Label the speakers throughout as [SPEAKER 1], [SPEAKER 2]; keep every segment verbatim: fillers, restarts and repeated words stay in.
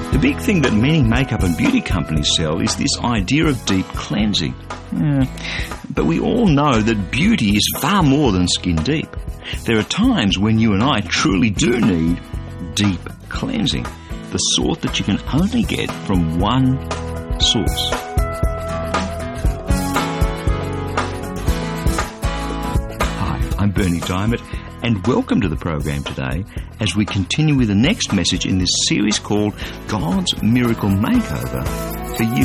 [SPEAKER 1] The big thing that many makeup and beauty companies sell is this idea of deep cleansing. Yeah. But we all know that beauty is far more than skin deep. There are times when you and I truly do need deep cleansing, the sort that you can only get from one source. Hi, I'm Bernie Diamond, and welcome to the program today as we continue with the next message in this series called God's Miracle Makeover for You.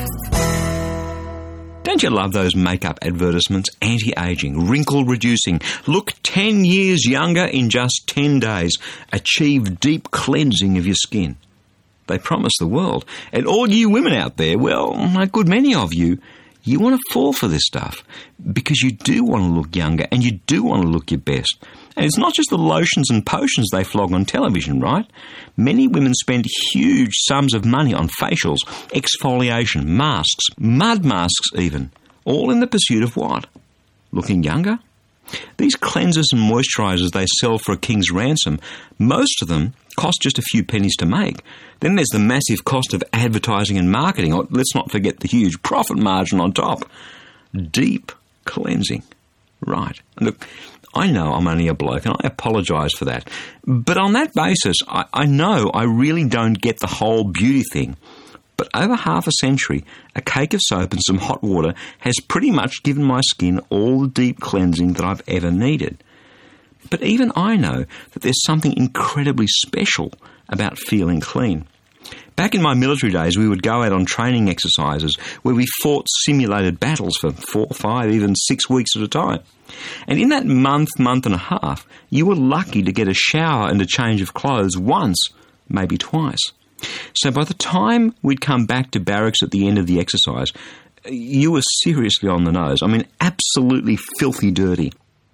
[SPEAKER 1] Don't you love those makeup advertisements? Anti-aging, wrinkle-reducing, look ten years younger in just ten days, achieve deep cleansing of your skin. They promise the world. And all you women out there, well, a good many of you, you want to fall for this stuff because you do want to look younger and you do want to look your best. And it's not just the lotions and potions they flog on television, right? Many women spend huge sums of money on facials, exfoliation, masks, mud masks even, all in the pursuit of what? Looking younger? These cleansers and moisturisers they sell for a king's ransom, most of them cost just a few pennies to make. Then there's the massive cost of advertising and marketing, or let's not forget the huge profit margin on top. Deep cleansing. Right. Look, I know I'm only a bloke, and I apologise for that. But on that basis, I, I know I really don't get the whole beauty thing. But over half a century, a cake of soap and some hot water has pretty much given my skin all the deep cleansing that I've ever needed. But even I know that there's something incredibly special about feeling clean. Back in my military days, we would go out on training exercises where we fought simulated battles for four, five, even six weeks at a time. And in that month, month and a half, you were lucky to get a shower and a change of clothes once, maybe twice. So by the time we'd come back to barracks at the end of the exercise, you were seriously on the nose. I mean, absolutely filthy dirty.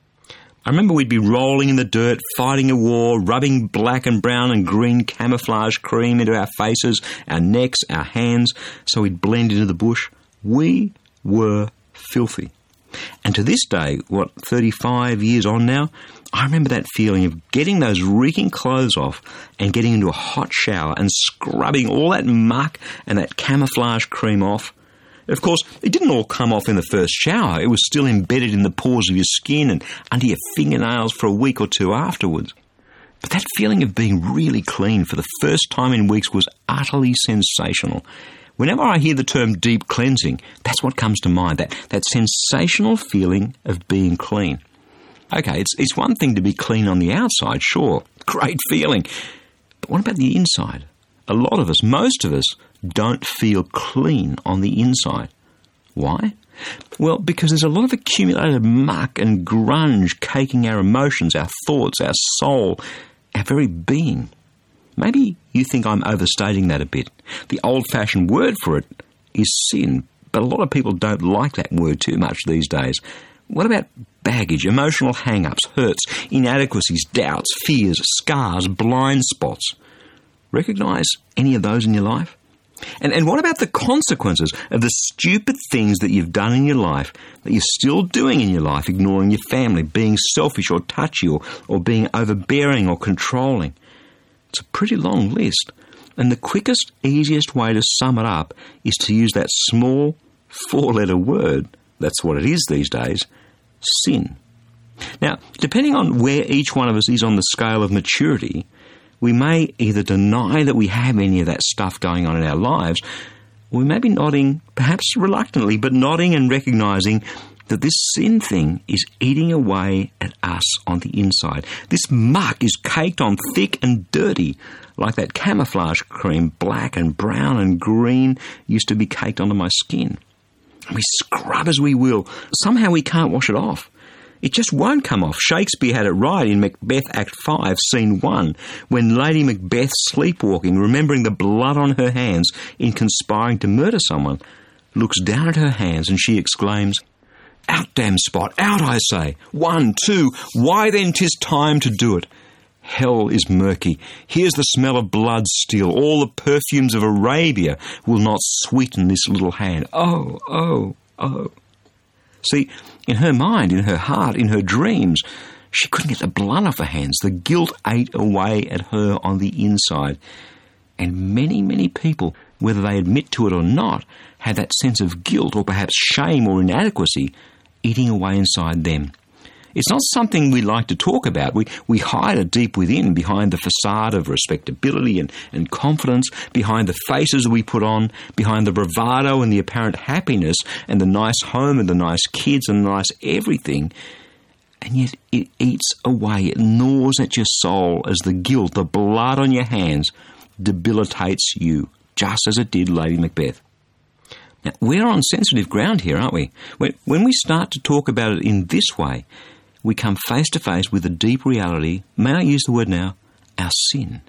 [SPEAKER 1] I remember we'd be rolling in the dirt, fighting a war, rubbing black and brown and green camouflage cream into our faces, our necks, our hands, so we'd blend into the bush. We were filthy. And to this day, what, thirty-five years on now, I remember that feeling of getting those reeking clothes off and getting into a hot shower and scrubbing all that muck and that camouflage cream off. Of course, it didn't all come off in the first shower. It was still embedded in the pores of your skin and under your fingernails for a week or two afterwards. But that feeling of being really clean for the first time in weeks was utterly sensational. Whenever I hear the term deep cleansing, that's what comes to mind, that, that sensational feeling of being clean. Okay, it's, it's one thing to be clean on the outside, sure, great feeling. But what about the inside? A lot of us, most of us, don't feel clean on the inside. Why? Well, because there's a lot of accumulated muck and grunge caking our emotions, our thoughts, our soul, our very being. Maybe you think I'm overstating that a bit. The old-fashioned word for it is sin, but a lot of people don't like that word too much these days. What about baggage, emotional hang-ups, hurts, inadequacies, doubts, fears, scars, blind spots? Recognise any of those in your life? And and what about the consequences of the stupid things that you've done in your life, that you're still doing in your life, ignoring your family, being selfish or touchy or, or being overbearing or controlling? It's a pretty long list. And the quickest, easiest way to sum it up is to use that small four-letter word, that's what it is these days, sin. Now, depending on where each one of us is on the scale of maturity, we may either deny that we have any of that stuff going on in our lives, or we may be nodding, perhaps reluctantly, but nodding and recognising that this sin thing is eating away at us on the inside. This muck is caked on thick and dirty, like that camouflage cream, black and brown and green, used to be caked onto my skin. We scrub as we will. Somehow we can't wash it off. It just won't come off. Shakespeare had it right in Macbeth Act five, Scene one, when Lady Macbeth, sleepwalking, remembering the blood on her hands in conspiring to murder someone, looks down at her hands and she exclaims, "Out, damn spot, out, I say! One, two, why then 'tis time to do it! Hell is murky. Here's the smell of blood still. All the perfumes of Arabia will not sweeten this little hand. Oh, oh, oh." See, in her mind, in her heart, in her dreams, she couldn't get the blood off her hands. The guilt ate away at her on the inside. And many, many people, whether they admit to it or not, have that sense of guilt or perhaps shame or inadequacy eating away inside them. It's not something we like to talk about. We we hide it deep within, behind the facade of respectability and, and confidence, behind the faces we put on, behind the bravado and the apparent happiness and the nice home and the nice kids and the nice everything. And yet it eats away, it gnaws at your soul as the guilt, the blood on your hands, debilitates you, just as it did Lady Macbeth. Now, we're on sensitive ground here, aren't we? When, when we start to talk about it in this way, we come face to face with the deep reality, may I use the word now, our sin.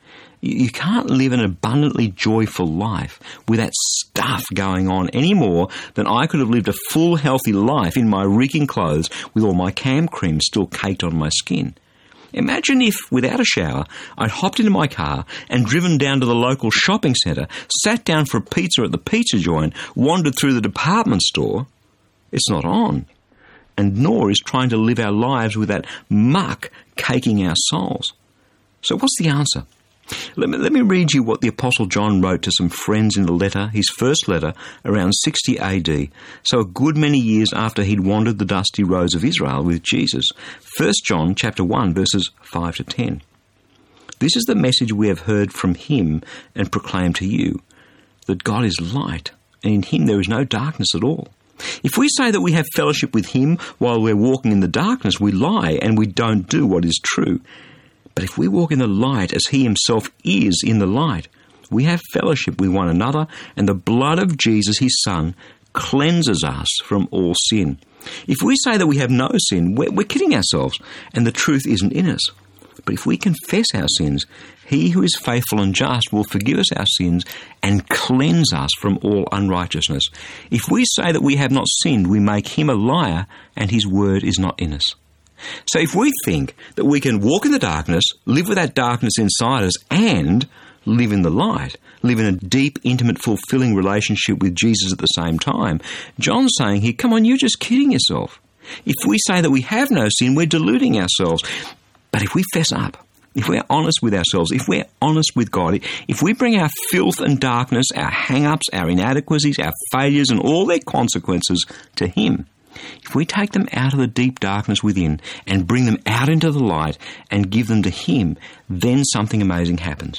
[SPEAKER 1] You can't live an abundantly joyful life with that stuff going on any more than I could have lived a full, healthy life in my reeking clothes with all my cam cream still caked on my skin. Imagine if, without a shower, I'd hopped into my car and driven down to the local shopping centre, sat down for a pizza at the pizza joint, wandered through the department store. It's not on. And nor is trying to live our lives with that muck caking our souls. So what's the answer? Let me, let me read you what the Apostle John wrote to some friends in a letter, his first letter, around sixty A D, so a good many years after he'd wandered the dusty roads of Israel with Jesus. First John chapter one, verses five to ten. This is the message we have heard from him and proclaimed to you, that God is light, and in him there is no darkness at all. If we say that we have fellowship with him while we're walking in the darkness, we lie and we don't do what is true. But if we walk in the light as he himself is in the light, we have fellowship with one another, and the blood of Jesus, his Son, cleanses us from all sin. If we say that we have no sin, we're, we're kidding ourselves, and the truth isn't in us. But if we confess our sins, he who is faithful and just will forgive us our sins and cleanse us from all unrighteousness. If we say that we have not sinned, we make him a liar, and his word is not in us. So if we think that we can walk in the darkness, live with that darkness inside us, and live in the light, live in a deep, intimate, fulfilling relationship with Jesus at the same time, John's saying here, come on, you're just kidding yourself. If we say that we have no sin, we're deluding ourselves. But if we fess up, if we're honest with ourselves, if we're honest with God, if we bring our filth and darkness, our hang-ups, our inadequacies, our failures and all their consequences to him, if we take them out of the deep darkness within and bring them out into the light and give them to him, then something amazing happens.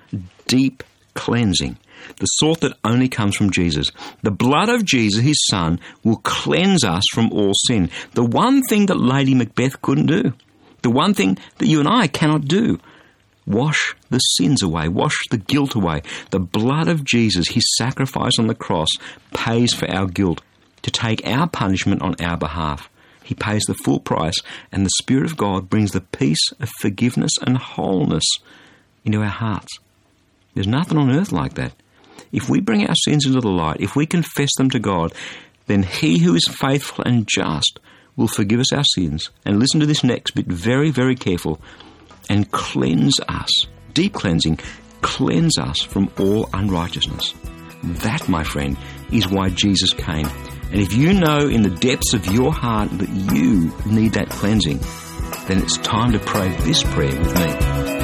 [SPEAKER 1] Deep cleansing, the sort that only comes from Jesus. The blood of Jesus, his Son, will cleanse us from all sin. The one thing that Lady Macbeth couldn't do. The one thing that you and I cannot do. Wash the sins away. Wash the guilt away. The blood of Jesus, his sacrifice on the cross, pays for our guilt, to take our punishment on our behalf. He pays the full price, and the Spirit of God brings the peace of forgiveness and wholeness into our hearts. There's nothing on earth like that. If we bring our sins into the light, if we confess them to God, then he who is faithful and just will forgive us our sins. And listen to this next bit, very, very careful, and cleanse us, deep cleansing, cleanse us from all unrighteousness. That, my friend, is why Jesus came. And if you know in the depths of your heart that you need that cleansing, then it's time to pray this prayer with me.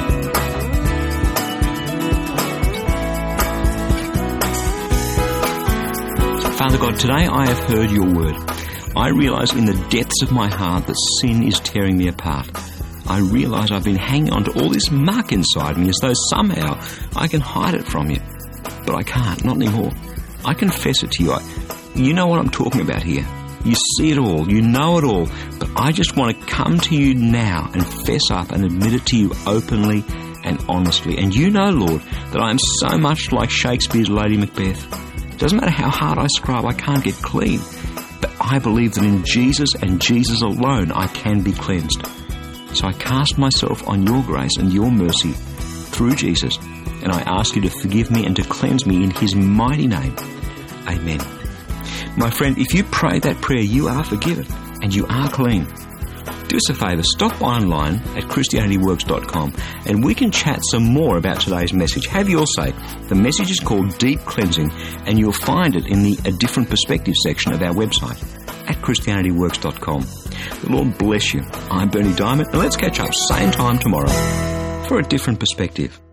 [SPEAKER 1] Father God, today I have heard your word. I realise in the depths of my heart that sin is tearing me apart. I realise I've been hanging on to all this muck inside me as though somehow I can hide it from you. But I can't, not anymore. I confess it to you. I, you know what I'm talking about here. You see it all, you know it all, but I just want to come to you now and fess up and admit it to you openly and honestly. And you know, Lord, that I am so much like Shakespeare's Lady Macbeth. It doesn't matter how hard I scrub, I can't get clean. But I believe that in Jesus and Jesus alone I can be cleansed. So I cast myself on your grace and your mercy through Jesus, and I ask you to forgive me and to cleanse me in his mighty name. Amen. My friend, if you pray that prayer, you are forgiven and you are clean. Do us a favour, stop by online at Christianity Works dot com and we can chat some more about today's message. Have your say. The message is called Deep Cleansing, and you'll find it in the A Different Perspective section of our website at Christianity Works dot com. The Lord bless you. I'm Bernie Diamond, and let's catch up same time tomorrow for A Different Perspective.